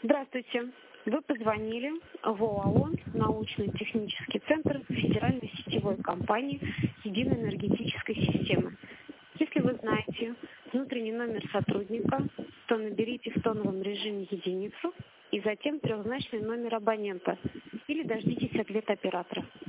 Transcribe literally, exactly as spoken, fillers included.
Здравствуйте. Вы позвонили в ОАО «Научно-технический центр Федеральной сетевой компании Единой энергетической системы». Если вы знаете внутренний номер сотрудника, то наберите в тоновом режиме единицу и затем трехзначный номер абонента или дождитесь ответа оператора.